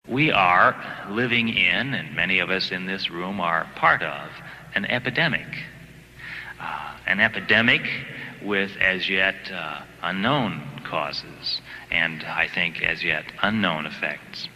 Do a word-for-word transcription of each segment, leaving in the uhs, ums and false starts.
We are living in, and many of us in this room are part of, an epidemic. Uh, an epidemic with as yet uh, unknown causes, and I think as yet unknown effects.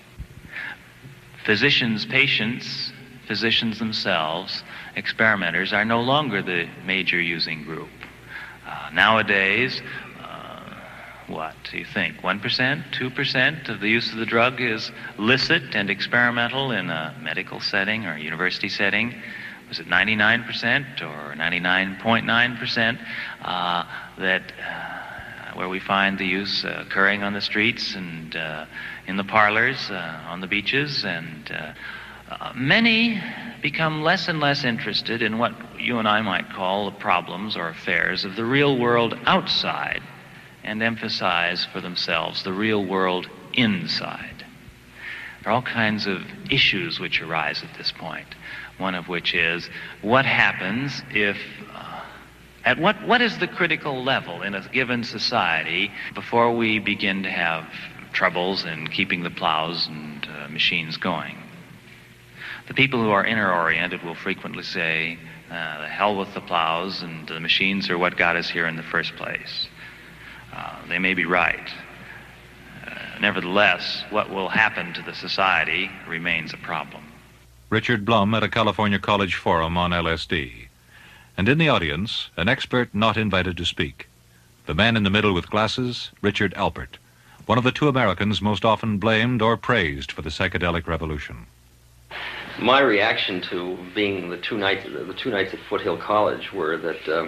Physicians, patients, physicians themselves, experimenters, are no longer the major using group. Uh, nowadays, uh, what do you think, one percent, two percent of the use of the drug is licit and experimental in a medical setting or a university setting? Was it ninety-nine percent or ninety-nine point nine percent uh, that uh, where we find the use uh, occurring on the streets and uh, in the parlors, uh, on the beaches, and uh, uh, many become less and less interested in what you and I might call the problems or affairs of the real world outside and emphasize for themselves the real world inside. There are all kinds of issues which arise at this point. One of which is, what happens if, uh, at what, what is the critical level in a given society before we begin to have troubles in keeping the plows and uh, machines going? The people who are inner-oriented will frequently say, uh, the hell with the plows, and the machines are what got us here in the first place. Uh, they may be right. Uh, nevertheless, what will happen to the society remains a problem. Richard Blum at a California college forum on L S D. And in the audience, an expert not invited to speak. The man in the middle with glasses, Richard Alpert, one of the two Americans most often blamed or praised for the psychedelic revolution. My reaction to being the two nights, the two nights at Foothill College were that uh,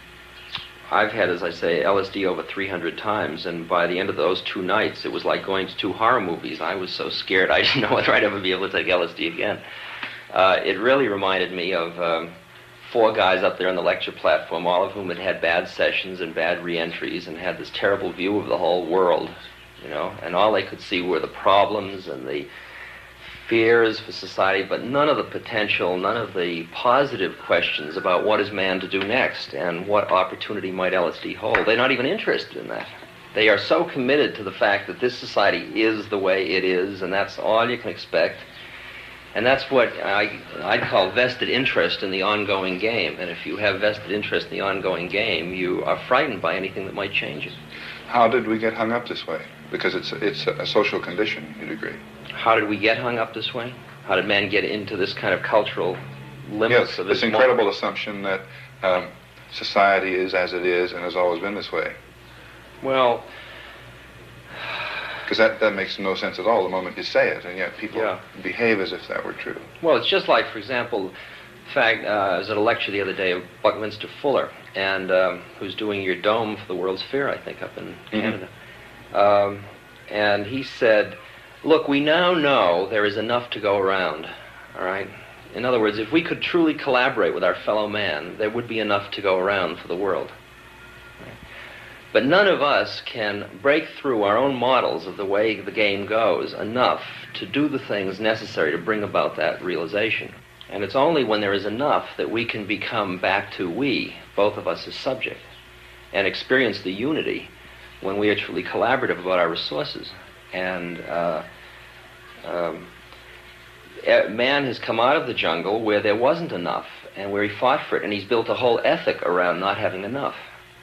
I've had, as I say, L S D over three hundred times, and by the end of those two nights, it was like going to two horror movies. I was so scared I didn't know whether I'd ever be able to take L S D again. Uh, it really reminded me of um, four guys up there on the lecture platform, all of whom had had bad sessions and bad re-entries and had this terrible view of the whole world, you know, and all they could see were the problems and the fears for society, but none of the potential, none of the positive questions about what is man to do next and what opportunity might L S D hold. They're not even interested in that. They are so committed to the fact that this society is the way it is, and that's all you can expect. And that's what I, I'd call vested interest in the ongoing game. And if you have vested interest in the ongoing game, you are frightened by anything that might change it. How did we get hung up this way? Because it's, it's a social condition, you'd agree. How did we get hung up this way? How did man get into this kind of cultural limits yes, of this incredible moment? Assumption that um, society is as it is and has always been this way. Well... Because that, that makes no sense at all the moment you say it, and yet people yeah. behave as if that were true. Well, it's just like, for example, in fact, uh, I was at a lecture the other day of Buckminster Fuller, and um, who's doing your dome for the World's Fair, I think, up in mm-hmm. Canada. Um, and he said, look, we now know there is enough to go around, all right? In other words, if we could truly collaborate with our fellow man, there would be enough to go around for the world. But none of us can break through our own models of the way the game goes enough to do the things necessary to bring about that realization. And it's only when there is enough that we can become back to we, both of us as subject, and experience the unity when we are truly collaborative about our resources. And uh, um, man has come out of the jungle where there wasn't enough and where he fought for it, and he's built a whole ethic around not having enough.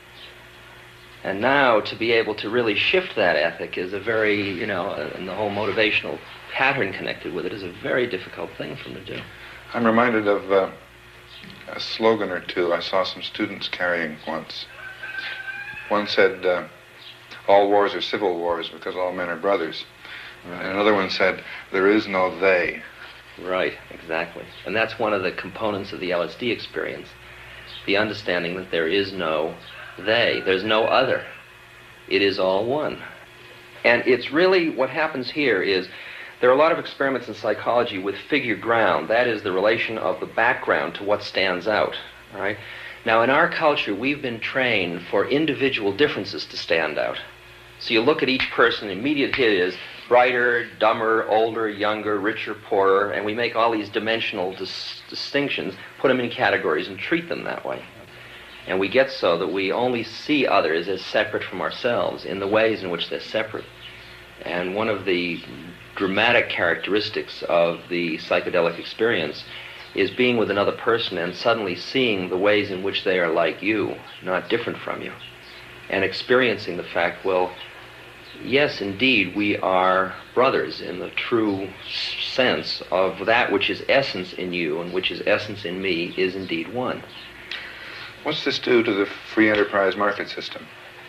And now to be able to really shift that ethic is a very, you know, uh, and the whole motivational pattern connected with it is a very difficult thing for him to do. I'm reminded of uh, a slogan or two I saw some students carrying once. One said, uh, all wars are civil wars because all men are brothers. Right. And another one said, there is no they. Right, exactly. And that's one of the components of the L S D experience, the understanding that there is no they. There's no other. It is all one. And it's really, what happens here is, there are a lot of experiments in psychology with figure ground. That is the relation of the background to what stands out. All right? Now, in our culture, we've been trained for individual differences to stand out. So you look at each person, immediate hit is brighter, dumber, older, younger, richer, poorer, and we make all these dimensional dis- distinctions, put them in categories, and treat them that way. And we get so that we only see others as separate from ourselves in the ways in which they're separate. And one of the dramatic characteristics of the psychedelic experience is being with another person and suddenly seeing the ways in which they are like you, not different from you, and experiencing the fact, well, yes, indeed, we are brothers in the true sense of that which is essence in you and which is essence in me is indeed one. What's this do to the free enterprise market system?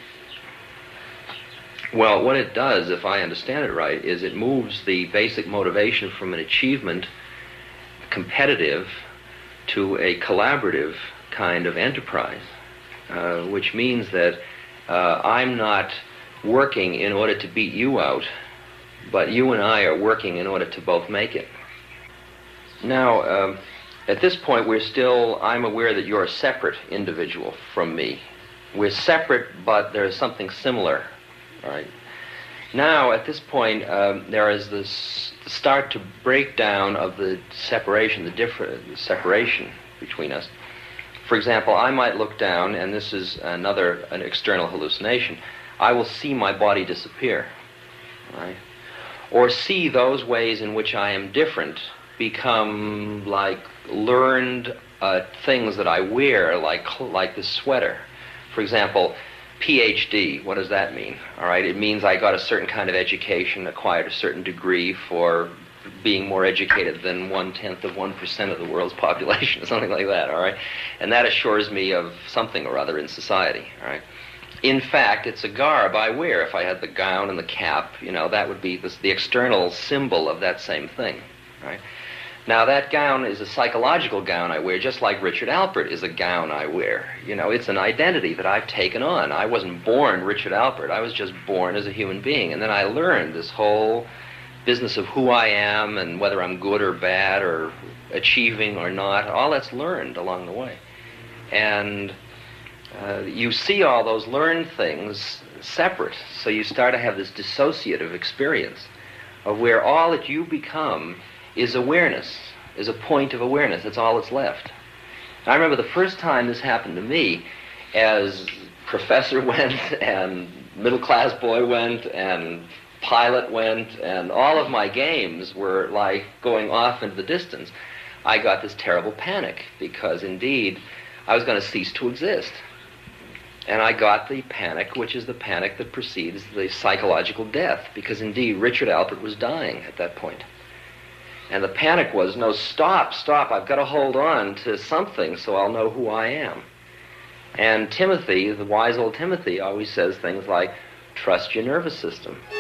Well, what it does, if I understand it right, is it moves the basic motivation from an achievement, competitive, to a collaborative kind of enterprise, uh, which means that uh, I'm not working in order to beat you out, but you and I are working in order to both make it. Now, um, at this point, we're still, I'm aware that you're a separate individual from me. We're separate, but there's something similar, all right? Now, at this point, um, there is this start to break down of the separation, the different the separation between us. For example, I might look down, and this is another, an external hallucination, I will see my body disappear, right? Or see those ways in which I am different become like learned uh, things that I wear, like like this sweater. For example, P H D, what does that mean? All right, it means I got a certain kind of education, acquired a certain degree for being more educated than one-tenth of one percent of the world's population, something like that, all right? And that assures me of something or other in society, all right? In fact, it's a garb I wear. If I had the gown and the cap, you know, that would be the, the external symbol of that same thing, right? Now, that gown is a psychological gown I wear, just like Richard Alpert is a gown I wear. You know, it's an identity that I've taken on. I wasn't born Richard Alpert. I was just born as a human being. And then I learned this whole business of who I am and whether I'm good or bad or achieving or not. All that's learned along the way. And Uh, you see all those learned things separate, so you start to have this dissociative experience of where all that you become is awareness, is a point of awareness. That's all that's left. I remember the first time this happened to me, as professor went, and middle-class boy went, and pilot went, and all of my games were like going off into the distance. I got this terrible panic, because indeed I was going to cease to exist. And I got the panic, which is the panic that precedes the psychological death, because indeed Richard Alpert was dying at that point. And the panic was, no, stop, stop, I've got to hold on to something so I'll know who I am. And Timothy, the wise old Timothy, always says things like, trust your nervous system.